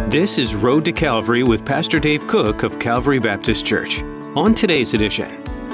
This is Road to Calvary with Pastor Dave Cook of Calvary Baptist Church. On today's edition,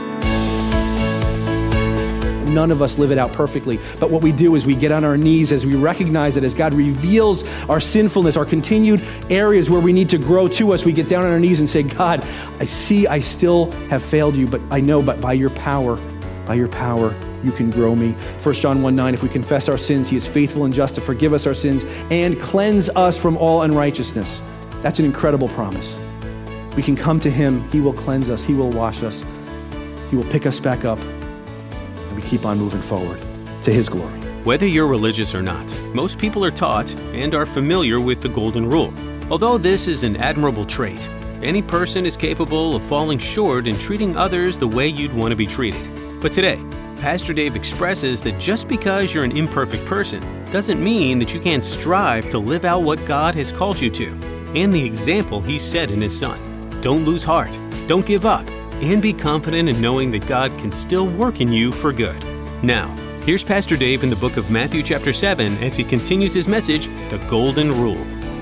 none of us live it out perfectly, but what we do is we get on our knees as we recognize it, as God reveals our sinfulness, our continued areas where we need to grow to us. We get down on our knees and say, God, I see I still have failed you, but I know, but by your power, you can grow me. 1 John 1:9, if we confess our sins, he is faithful and just to forgive us our sins and cleanse us from all unrighteousness. That's an incredible promise. We can come to him. He will cleanse us. He will wash us. He will pick us back up. And we keep on moving forward to his glory. Whether you're religious or not, most people are taught and are familiar with the Golden Rule. Although this is an admirable trait, any person is capable of falling short in treating others the way you'd want to be treated. But today, Pastor Dave expresses that just because you're an imperfect person doesn't mean that you can't strive to live out what God has called you to, and the example he set in his Son. Don't lose heart, don't give up, and be confident in knowing that God can still work in you for good. Now, here's Pastor Dave in the book of Matthew chapter 7 as he continues his message, The Golden Rule.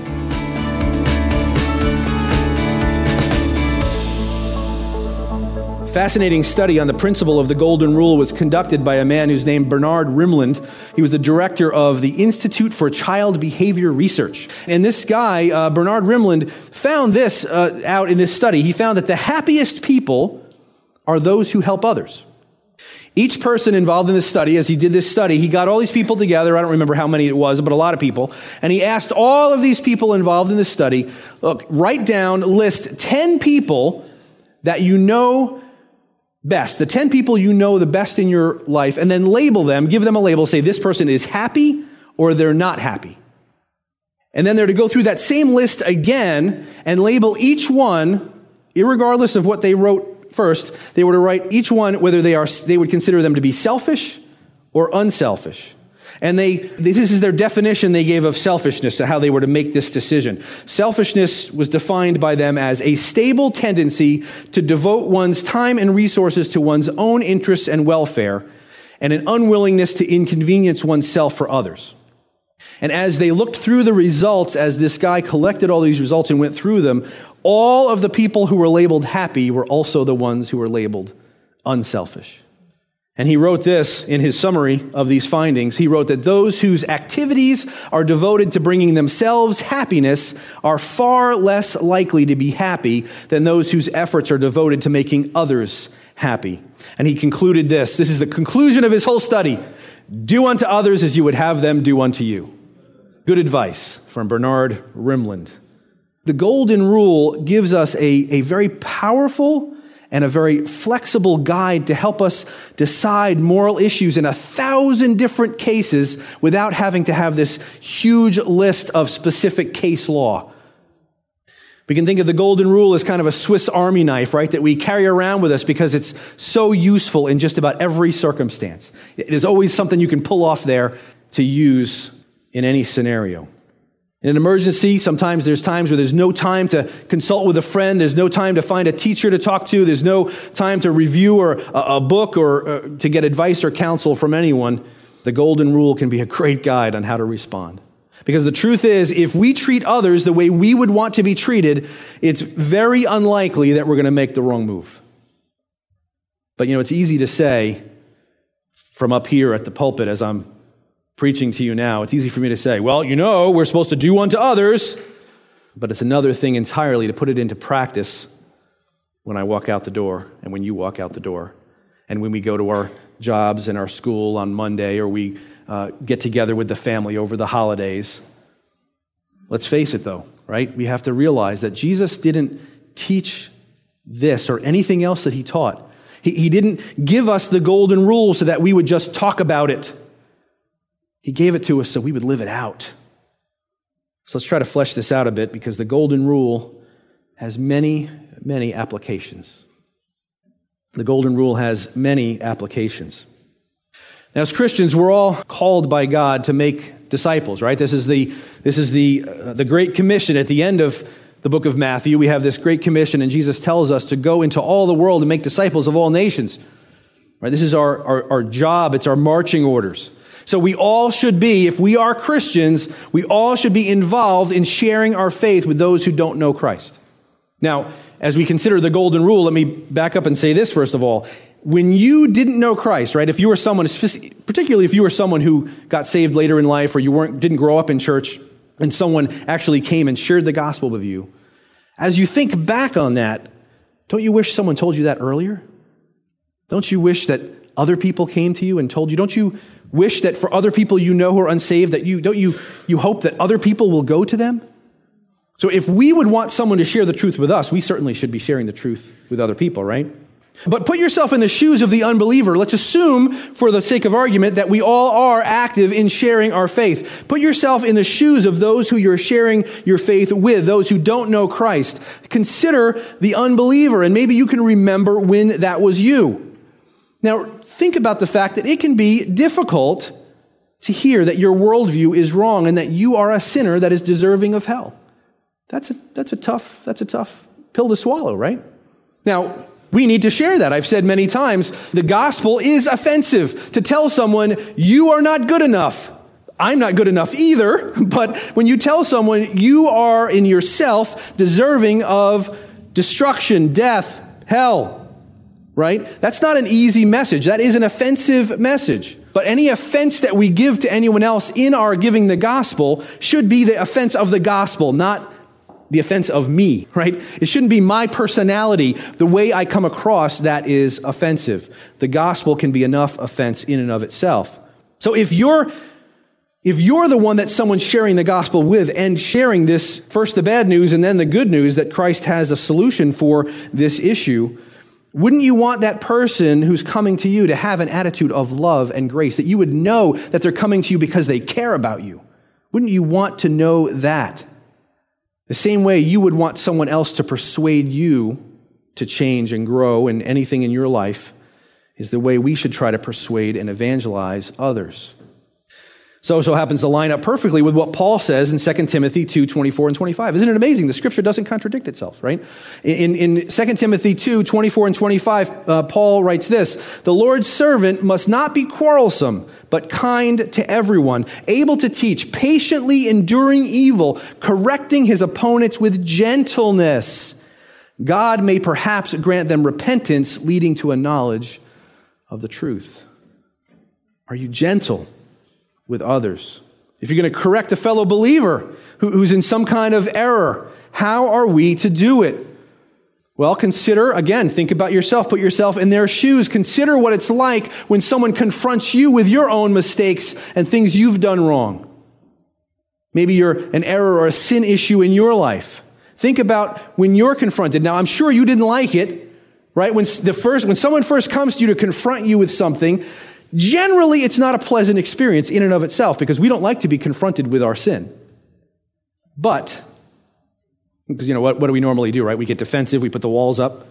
Fascinating study on the principle of the Golden Rule was conducted by a man who's named Bernard Rimland. He was the director of the Institute for Child Behavior Research. And this guy, Bernard Rimland, found this out in this study. He found that the happiest people are those who help others. Each person involved in this study, as he did this study, he got all these people together. I don't remember how many it was, but a lot of people. And he asked all of these people involved in this study, look, write down, list 10 people that you know best, the 10 people you know the best in your life, and then label them, give them a label, say this person is happy or they're not happy. And then they're to go through that same list again and label each one, irregardless of what they wrote first, they were to write each one whether they would consider them to be selfish or unselfish. And this is their definition they gave of selfishness, so how they were to make this decision. Selfishness was defined by them as a stable tendency to devote one's time and resources to one's own interests and welfare, and an unwillingness to inconvenience oneself for others. And as they looked through the results, as this guy collected all these results and went through them, all of the people who were labeled happy were also the ones who were labeled unselfish. And he wrote this in his summary of these findings. He wrote that those whose activities are devoted to bringing themselves happiness are far less likely to be happy than those whose efforts are devoted to making others happy. And he concluded this. This is the conclusion of his whole study. Do unto others as you would have them do unto you. Good advice from Bernard Rimland. The Golden Rule gives us a very powerful and a very flexible guide to help us decide moral issues in 1,000 different cases without having to have this huge list of specific case law. We can think of the Golden Rule as kind of a Swiss Army knife, right, that we carry around with us because it's so useful in just about every circumstance. There's always something you can pull off there to use in any scenario. In an emergency, sometimes there's times where there's no time to consult with a friend, there's no time to find a teacher to talk to, there's no time to review a book or to get advice or counsel from anyone. The Golden Rule can be a great guide on how to respond. Because the truth is, if we treat others the way we would want to be treated, it's very unlikely that we're going to make the wrong move. But it's easy to say from up here at the pulpit as I'm preaching to you now, it's easy for me to say, well, we're supposed to do unto others, but it's another thing entirely to put it into practice when I walk out the door and when you walk out the door and when we go to our jobs and our school on Monday or we get together with the family over the holidays. Let's face it though, right? We have to realize that Jesus didn't teach this or anything else that he taught. He didn't give us the Golden Rule so that we would just talk about it. He gave it to us so we would live it out. So let's try to flesh this out a bit because the Golden Rule has many, many applications. The Golden Rule has many applications. Now, as Christians, we're all called by God to make disciples, right? This is the Great Commission at the end of the book of Matthew. We have this Great Commission, and Jesus tells us to go into all the world and make disciples of all nations. Right? This is our job. It's our marching orders. So we all should be, if we are Christians, we all should be involved in sharing our faith with those who don't know Christ. Now, as we consider the golden rule, let me back up and say this first of all. When you didn't know Christ, right, if you were someone, particularly if you were someone who got saved later in life or you didn't grow up in church and someone actually came and shared the gospel with you, as you think back on that, don't you wish someone told you that earlier? Don't you wish that other people came to you and told you? Don't you wish that for other people you know who are unsaved, that you hope that other people will go to them? So if we would want someone to share the truth with us, we certainly should be sharing the truth with other people, right? But put yourself in the shoes of the unbeliever. Let's assume, for the sake of argument, that we all are active in sharing our faith. Put yourself in the shoes of those who you're sharing your faith with, those who don't know Christ. Consider the unbeliever, and maybe you can remember when that was you. Now, think about the fact that it can be difficult to hear that your worldview is wrong and that you are a sinner that is deserving of hell. That's a tough pill to swallow, right? Now, we need to share that. I've said many times, the gospel is offensive. To tell someone, you are not good enough. I'm not good enough either, but when you tell someone you are in yourself deserving of destruction, death, hell, right? That's not an easy message. That is an offensive message. But any offense that we give to anyone else in our giving the gospel should be the offense of the gospel, not the offense of me, right? It shouldn't be my personality, the way I come across that is offensive. The gospel can be enough offense in and of itself. So if you're the one that someone's sharing the gospel with and sharing this, first the bad news and then the good news that Christ has a solution for this issue, wouldn't you want that person who's coming to you to have an attitude of love and grace, that you would know that they're coming to you because they care about you? Wouldn't you want to know that? The same way you would want someone else to persuade you to change and grow in anything in your life is the way we should try to persuade and evangelize others. So happens to line up perfectly with what Paul says in 2 Timothy 2, 24 and 25. Isn't it amazing? The scripture doesn't contradict itself, right? In 2 Timothy 2, 24 and 25, Paul writes this: "The Lord's servant must not be quarrelsome, but kind to everyone, able to teach, patiently enduring evil, correcting his opponents with gentleness. God may perhaps grant them repentance, leading to a knowledge of the truth." Are you gentle with others? If you're going to correct a fellow believer who's in some kind of error, how are we to do it? Well, consider, again, think about yourself, put yourself in their shoes. Consider what it's like when someone confronts you with your own mistakes and things you've done wrong. Maybe you're an error or a sin issue in your life. Think about when you're confronted. Now, I'm sure you didn't like it, right? When someone first comes to you to confront you with something, generally, it's not a pleasant experience in and of itself because we don't like to be confronted with our sin. But, because what do we normally do, right? We get defensive, we put the walls up.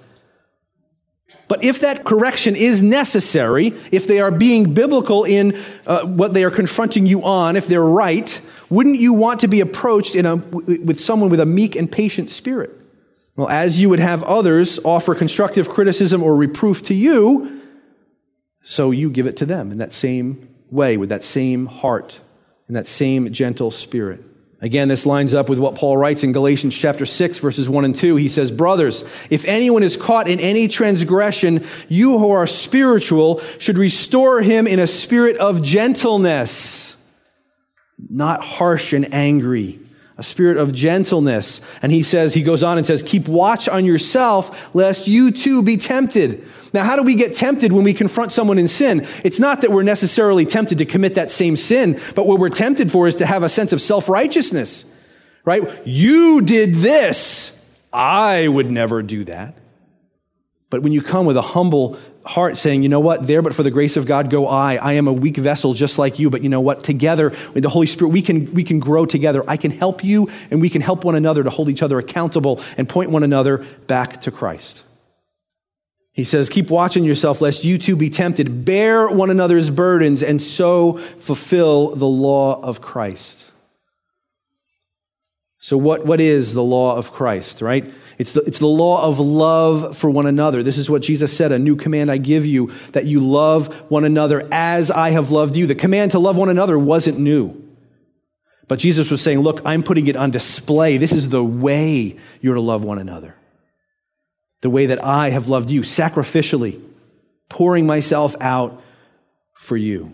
But if that correction is necessary, if they are being biblical in what they are confronting you on, if they're right, wouldn't you want to be approached with someone with a meek and patient spirit? Well, as you would have others offer constructive criticism or reproof to you, so you give it to them in that same way, with that same heart, in that same gentle spirit. Again, this lines up with what Paul writes in Galatians chapter 6, verses 1 and 2. He says, "Brothers, if anyone is caught in any transgression, you who are spiritual should restore him in a spirit of gentleness, not harsh and angry, a spirit of gentleness." And he goes on and says, "Keep watch on yourself, lest you too be tempted." Now, how do we get tempted when we confront someone in sin? It's not that we're necessarily tempted to commit that same sin, but what we're tempted for is to have a sense of self-righteousness, right? You did this. I would never do that. But when you come with a humble heart saying, you know what, there but for the grace of God go I. I am a weak vessel just like you, but you know what, together with the Holy Spirit, we can grow together. I can help you and we can help one another to hold each other accountable and point one another back to Christ. He says, "Keep watching yourself lest you too be tempted. Bear one another's burdens and so fulfill the law of Christ." So what is the law of Christ, right? It's the law of love for one another. This is what Jesus said, a new command I give you, that you love one another as I have loved you. The command to love one another wasn't new. But Jesus was saying, look, I'm putting it on display. This is the way you're to love one another. The way that I have loved you, sacrificially, pouring myself out for you.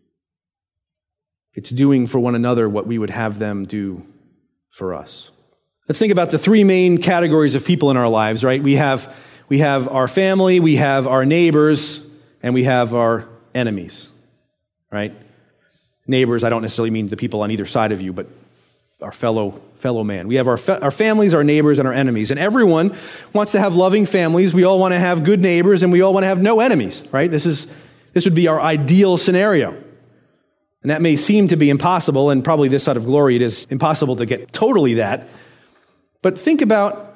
It's doing for one another what we would have them do for us. Let's think about the three main categories of people in our lives, right? We have our family, we have our neighbors, and we have our enemies, right? Neighbors, I don't necessarily mean the people on either side of you, but our fellow man. We have our families, our neighbors, and our enemies. And everyone wants to have loving families. We all want to have good neighbors, and we all want to have no enemies, right? This would be our ideal scenario. And that may seem to be impossible, and probably this side of glory, it is impossible to get totally that. But think about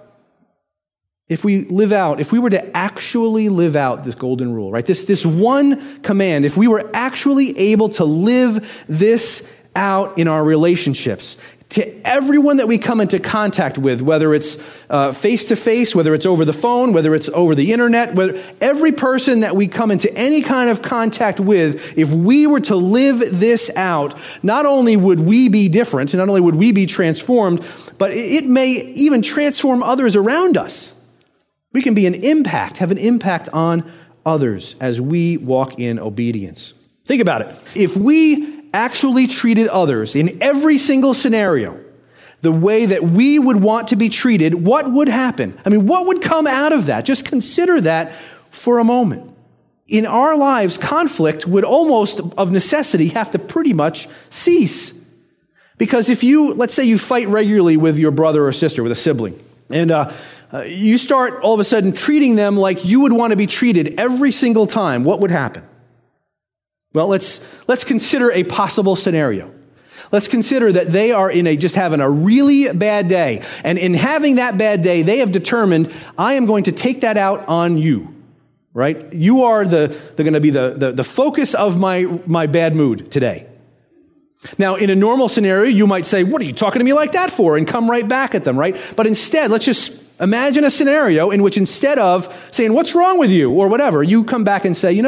if we were to actually live out this golden rule, right? This one command, if we were actually able to live this out in our relationships, to everyone that we come into contact with, whether it's face-to-face, whether it's over the phone, whether it's over the internet, whether every person that we come into any kind of contact with, if we were to live this out, not only would we be different, not only would we be transformed, but it may even transform others around us. We can have an impact on others as we walk in obedience. Think about it. If we actually treated others in every single scenario the way that we would want to be treated, what would happen? I mean, what would come out of that? Just consider that for a moment. In our lives, conflict would almost, of necessity, have to pretty much cease. Because let's say you fight regularly with your brother or sister, with a sibling, and you start all of a sudden treating them like you would want to be treated every single time, what would happen? Well, let's consider a possible scenario. Let's consider that they are just having a really bad day. And in having that bad day, they have determined, I am going to take that out on you, right? You are they're going to be the focus of my bad mood today. Now, in a normal scenario, you might say, what are you talking to me like that for? And come right back at them, right? But instead, let's just imagine a scenario in which instead of saying, what's wrong with you? Or whatever, you come back and say,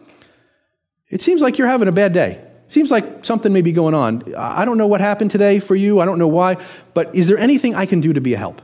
it seems like you're having a bad day. Seems like something may be going on. I don't know what happened today for you. I don't know why. But is there anything I can do to be a help?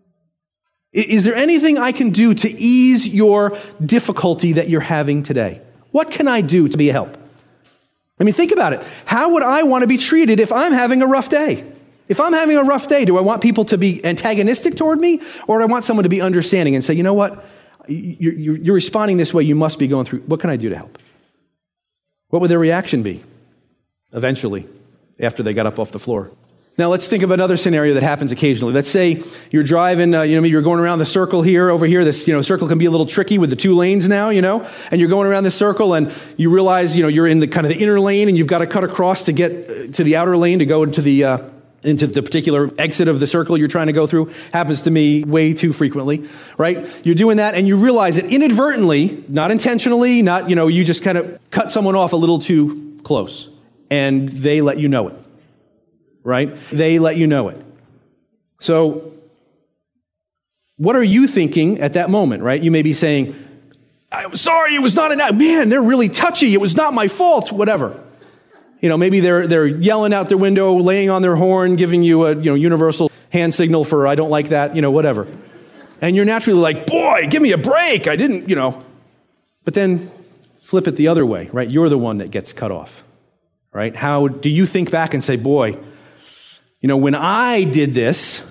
Is there anything I can do to ease your difficulty that you're having today? What can I do to be a help? I mean, think about it. How would I want to be treated if I'm having a rough day? If I'm having a rough day, do I want people to be antagonistic toward me? Or do I want someone to be understanding and say, you know what? You're responding this way. You must be going through. What can I do to help? What would their reaction be eventually after they got up off the floor? Now, let's think of another scenario that happens occasionally. Let's say you're driving, you're going around the circle here, over here. This, circle can be a little tricky with the two lanes now, and you're going around this circle and you realize, you're in the kind of the inner lane and you've got to cut across to get to the outer lane to go into the particular exit of the circle you're trying to go through. Happens to me way too frequently, right? You're doing that and you realize that inadvertently, not intentionally, you just kind of cut someone off a little too close and they let you know it, right? They let you know it. So what are you thinking at that moment, right? You may be saying, I'm sorry, it was not enough. Man, they're really touchy. It was not my fault, whatever. Maybe they're yelling out their window, laying on their horn, giving you a universal hand signal for I don't like that, whatever. And you're naturally like, boy, give me a break. I didn't, But then flip it the other way, right? You're the one that gets cut off, right? How do you think back and say, boy, when I did this,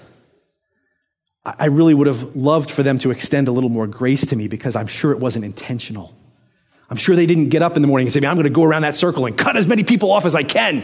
I really would have loved for them to extend a little more grace to me because I'm sure it wasn't intentional. I'm sure they didn't get up in the morning and say, I'm going to go around that circle and cut as many people off as I can.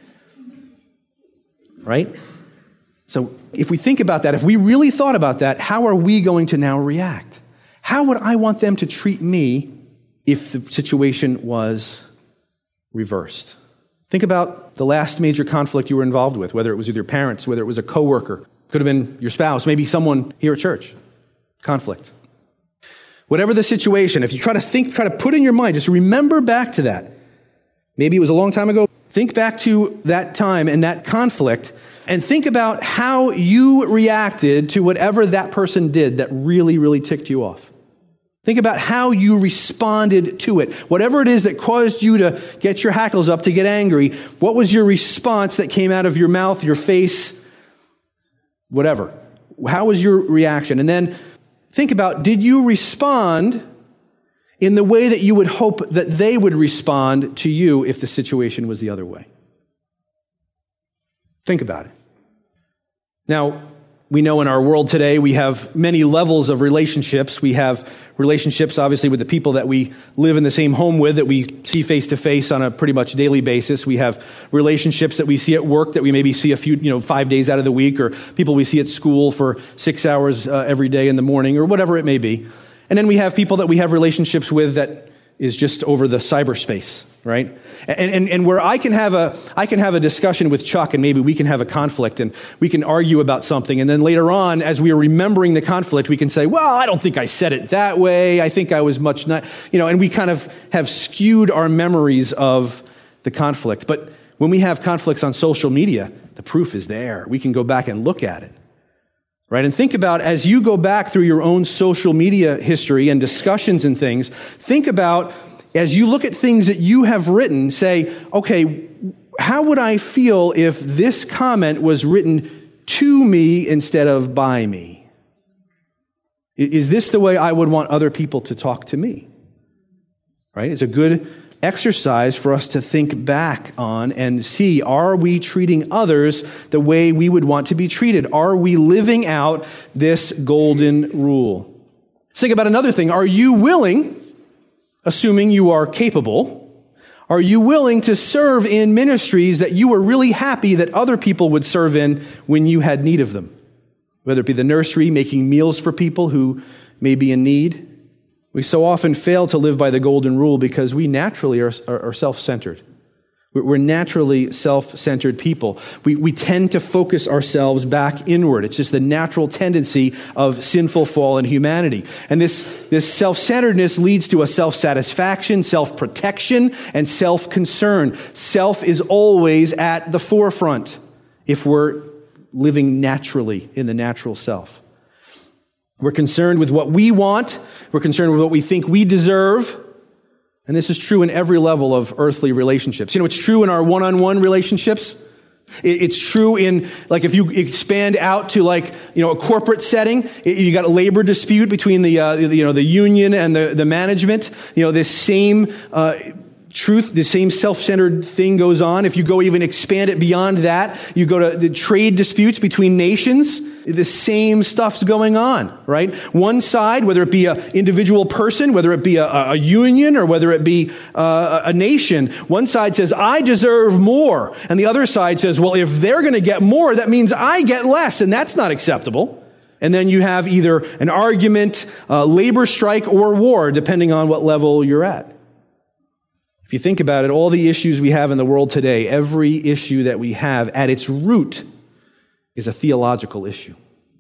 Right? So if we think about that, if we really thought about that, how are we going to now react? How would I want them to treat me if the situation was reversed? Think about the last major conflict you were involved with, whether it was with your parents, whether it was a coworker, could have been your spouse, maybe someone here at church. Conflict. Whatever the situation, if you try to put in your mind, just remember back to that. Maybe it was a long time ago. Think back to that time and that conflict. and think about how you reacted to whatever that person did that really, really ticked you off. Think about how you responded to it. Whatever it is that caused you to get your hackles up, to get angry, what was your response that came out of your mouth, your face, whatever? How was your reaction? And then think about, did you respond in the way that you would hope that they would respond to you if the situation was the other way? Think about it. Now, we know in our world today we have many levels of relationships. We have relationships, obviously, with the people that we live in the same home with, that we see face to face on a pretty much daily basis. We have relationships that we see at work that we maybe see a few, 5 days out of the week, or people we see at school for 6 hours every day in the morning, or whatever it may be. And then we have people that we have relationships with that is just over the cyberspace, right? And where I can have a discussion with Chuck, and maybe we can have a conflict, and we can argue about something, and then later on, as we are remembering the conflict, we can say, well, I don't think I said it that way. I think I was much not, and we kind of have skewed our memories of the conflict. But when we have conflicts on social media, the proof is there. We can go back and look at it. Right? And think about, as you go back through your own social media history and discussions and things, think about, as you look at things that you have written, say, okay, how would I feel if this comment was written to me instead of by me? Is this the way I would want other people to talk to me? Right? It's a good exercise for us to think back on and see, are we treating others the way we would want to be treated? Are we living out this golden rule? Let's think about another thing. Are you willing, assuming you are capable, are you willing to serve in ministries that you were really happy that other people would serve in when you had need of them? Whether it be the nursery, making meals for people who may be in need. We so often fail to live by the golden rule because we naturally are self-centered. We're naturally self-centered people. We tend to focus ourselves back inward. It's just the natural tendency of sinful fallen humanity. And this self-centeredness leads to a self-satisfaction, self-protection, and self-concern. Self is always at the forefront if we're living naturally in the natural self. We're concerned with what we want. We're concerned with what we think we deserve. And this is true in every level of earthly relationships. It's true in our one-on-one relationships. It's true in, like, if you expand out to, like, a corporate setting, you got a labor dispute between the union and the management. This same truth, the same self-centered thing goes on. If you go even expand it beyond that, you go to the trade disputes between nations. The same stuff's going on, right? One side, whether it be an individual person, whether it be a union, or whether it be a nation, one side says, I deserve more. And the other side says, well, if they're going to get more, that means I get less, and that's not acceptable. And then you have either an argument, labor strike, or war, depending on what level you're at. If you think about it, all the issues we have in the world today, every issue that we have at its root is a theological issue.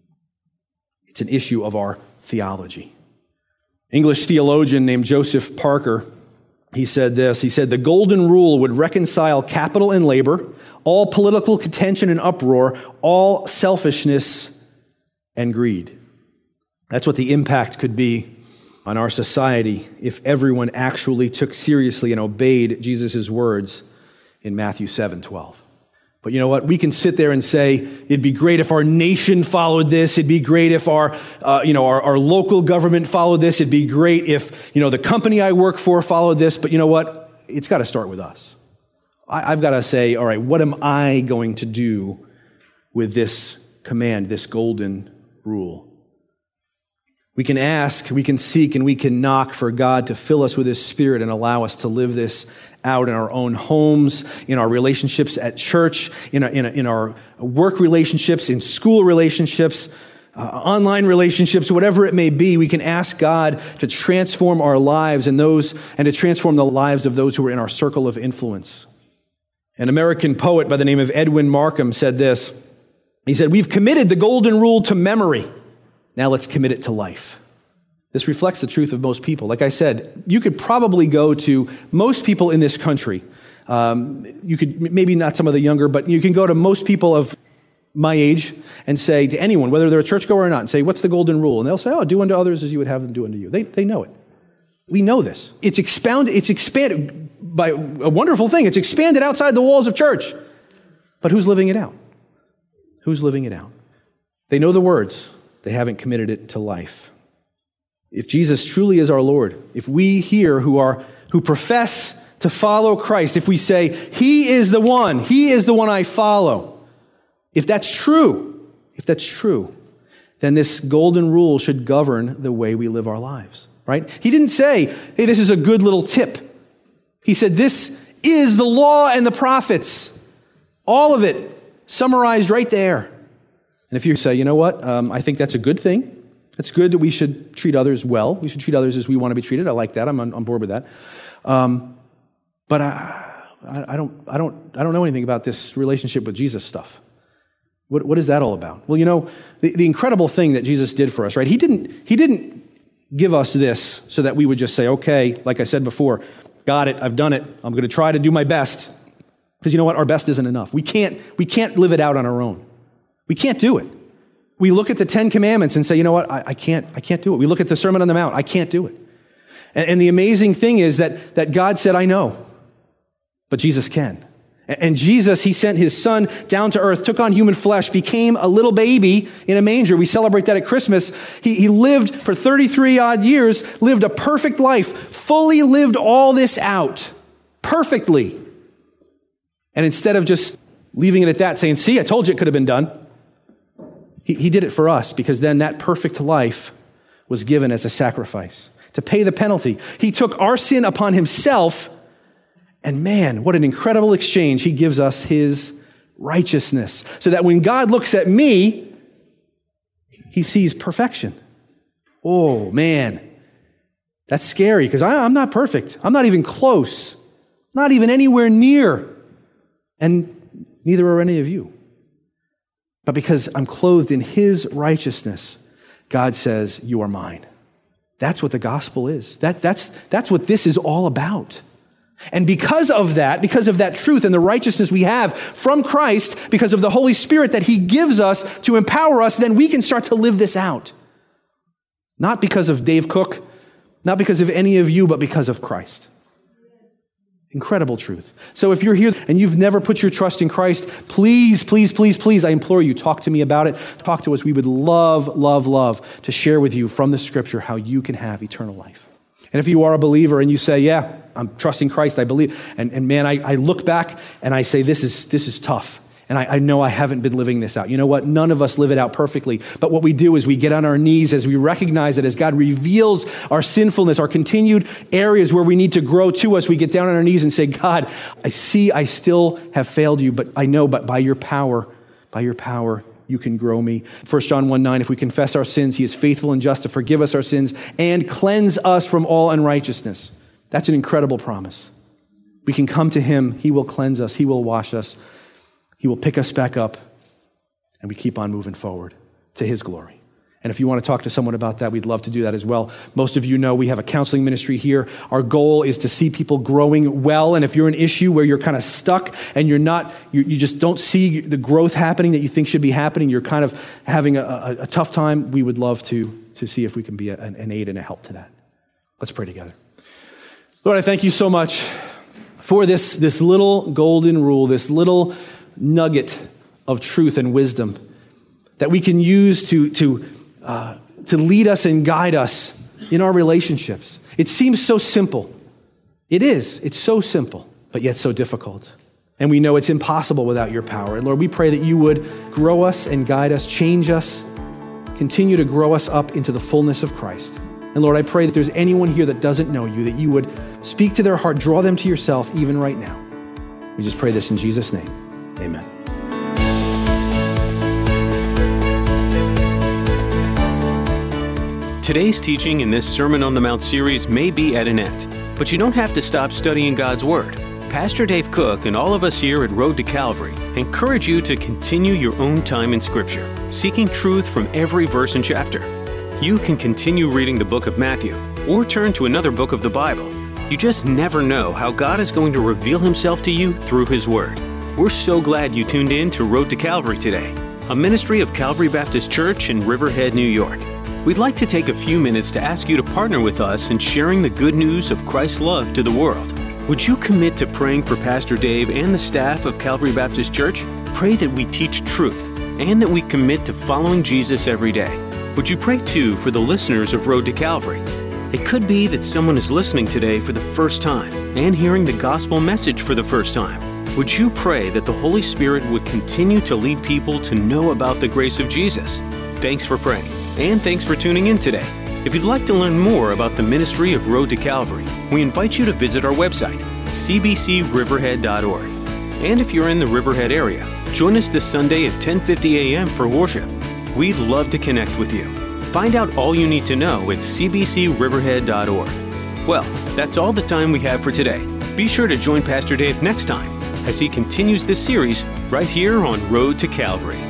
It's an issue of our theology. English theologian named Joseph Parker, he said this. He said, the golden rule would reconcile capital and labor, all political contention and uproar, all selfishness and greed. That's what the impact could be on our society if everyone actually took seriously and obeyed Jesus' words in Matthew 7:12. But you know what? We can sit there and say, it'd be great if our nation followed this. It'd be great if our local government followed this. It'd be great if, the company I work for followed this. But you know what? It's got to start with us. I've got to say, all right, what am I going to do with this command, this golden rule? We can ask, we can seek, and we can knock for God to fill us with His Spirit and allow us to live this out in our own homes, in our relationships at church, in our work relationships, in school relationships, online relationships, whatever it may be. We can ask God to transform our lives and to transform the lives of those who are in our circle of influence. An American poet by the name of Edwin Markham said this. He said, we've committed the golden rule to memory. Now let's commit it to life. This reflects the truth of most people. Like I said, you could probably go to most people in this country. You could, maybe not some of the younger, but you can go to most people of my age and say to anyone, whether they're a churchgoer or not, and say, what's the golden rule? And they'll say, do unto others as you would have them do unto you. They know it. We know this. It's expanded by a wonderful thing. It's expanded outside the walls of church. But who's living it out? Who's living it out? They know the words. They haven't committed it to life. If Jesus truly is our Lord, if we here who profess to follow Christ, if we say, He is the one I follow, if that's true, then this golden rule should govern the way we live our lives, right? He didn't say, hey, this is a good little tip. He said, this is the law and the prophets. All of it summarized right there. And if you say, you know what, I think that's a good thing. It's good that we should treat others well. We should treat others as we want to be treated. I like that. I'm on board with that. But I don't know anything about this relationship with Jesus stuff. What is that all about? Well, you know, the incredible thing that Jesus did for us, right? He didn't give us this so that we would just say, okay, like I said before, got it, I've done it. I'm going to try to do my best. Because you know what? Our best isn't enough. We can't live it out on our own. We can't do it. We look at the 10 Commandments and say, you know what? I can't do it. We look at the Sermon on the Mount. I can't do it. And the amazing thing is that God said, I know, but Jesus can. And Jesus, He sent His Son down to earth, took on human flesh, became a little baby in a manger. We celebrate that at Christmas. He lived for 33 odd years, lived a perfect life, fully lived all this out perfectly. And instead of just leaving it at that, saying, see, I told you it could have been done, He did it for us, because then that perfect life was given as a sacrifice to pay the penalty. He took our sin upon Himself, and man, what an incredible exchange. He gives us His righteousness, so that when God looks at me, He sees perfection. Oh, man, that's scary, because I'm not perfect. I'm not even close, not even anywhere near, and neither are any of you. But because I'm clothed in His righteousness, God says, you are mine. That's what the gospel is. That's what this is all about. And because of that truth and the righteousness we have from Christ, because of the Holy Spirit that He gives us to empower us, then we can start to live this out. Not because of Dave Cook, not because of any of you, but because of Christ. Incredible truth. So if you're here and you've never put your trust in Christ, please, please, please, please, I implore you, talk to me about it. Talk to us. We would love, love, love to share with you from the Scripture how you can have eternal life. And if you are a believer and you say, yeah, I'm trusting Christ, I believe, and man, I look back and I say, this is tough. And I know I haven't been living this out. You know what? None of us live it out perfectly. But what we do is we get on our knees as we recognize it, as God reveals our sinfulness, our continued areas where we need to grow to us. We get down on our knees and say, God, I see I still have failed you, but I know, but by your power, you can grow me. 1 John 1:9, if we confess our sins, He is faithful and just to forgive us our sins and cleanse us from all unrighteousness. That's an incredible promise. We can come to Him. He will cleanse us. He will wash us. He will pick us back up, and we keep on moving forward to His glory. And if you want to talk to someone about that, we'd love to do that as well. Most of you know we have a counseling ministry here. Our goal is to see people growing well. And if you're an issue where you're kind of stuck and you just don't see the growth happening that you think should be happening, you're kind of having a tough time, we would love to see if we can be an aid and a help to that. Let's pray together. Lord, I thank you so much for this little golden rule, this little nugget of truth and wisdom that we can use to lead us and guide us in our relationships. It seems so simple. It is. It's so simple, but yet so difficult. And we know it's impossible without your power. And Lord, we pray that you would grow us and guide us, change us, continue to grow us up into the fullness of Christ. And Lord, I pray that there's anyone here that doesn't know you, that you would speak to their heart, draw them to yourself even right now. We just pray this in Jesus' name. Amen. Today's teaching in this Sermon on the Mount series may be at an end, but you don't have to stop studying God's Word. Pastor Dave Cook and all of us here at Road to Calvary encourage you to continue your own time in Scripture, seeking truth from every verse and chapter. You can continue reading the book of Matthew or turn to another book of the Bible. You just never know how God is going to reveal Himself to you through His Word. We're so glad you tuned in to Road to Calvary today. a ministry of Calvary Baptist Church in Riverhead, New York. We'd like to take a few minutes to ask you to partner with us in sharing the good news of Christ's love to the world. Would you commit to praying for Pastor Dave and the staff of Calvary Baptist Church? Pray that we teach truth and that we commit to following Jesus every day. Would you pray too for the listeners of Road to Calvary? It could be that someone is listening today for the first time and hearing the gospel message for the first time. Would you pray that the Holy Spirit would continue to lead people to know about the grace of Jesus? Thanks for praying, and thanks for tuning in today. If you'd like to learn more about the ministry of Road to Calvary, we invite you to visit our website, cbcriverhead.org. And if you're in the Riverhead area, join us this Sunday at 10:50 a.m. for worship. We'd love to connect with you. Find out all you need to know at cbcriverhead.org. Well, that's all the time we have for today. Be sure to join Pastor Dave next time as he continues this series right here on Road to Calvary.